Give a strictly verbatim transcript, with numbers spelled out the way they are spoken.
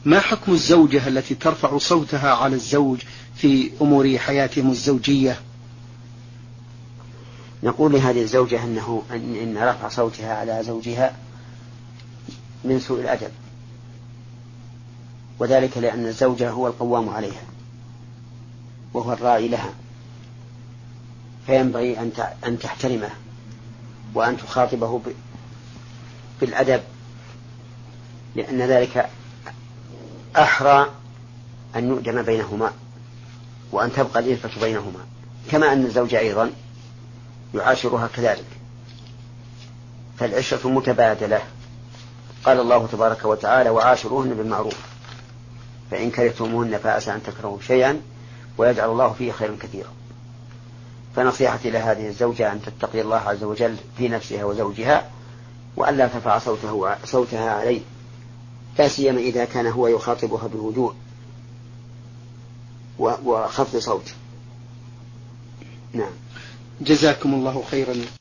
ما حكم الزوجة التي ترفع صوتها على الزوج في أمور حياتهم الزوجية؟ نقول لهذه الزوجة أنه إن رفع صوتها على زوجها من سوء الأدب، وذلك لأن الزوجة هو القوام عليها وهو الراعي لها، فينبغي أن تحترمه وأن تخاطبه بالأدب، لأن ذلك أحرى أن يؤدم بينهما وأن تبقى الإلفة بينهما، كما أن الزوج أيضا يعاشرها كذلك، فالعشرة متبادلة. قال الله تبارك وتعالى: وعاشروهن بالمعروف فإن كرهتموهن فعسى أن تكرهوا شيئا ويجعل الله فيه خيرا كثيرا. فنصيحتي لهذه الزوجة أن تتقي الله عز وجل في نفسها وزوجها، وأن لا ترفع صوته صوتها عليه، لا سيما إذا كان هو يخاطبها بهدوء وخفض صوت. نعم. جزاكم الله خيرا.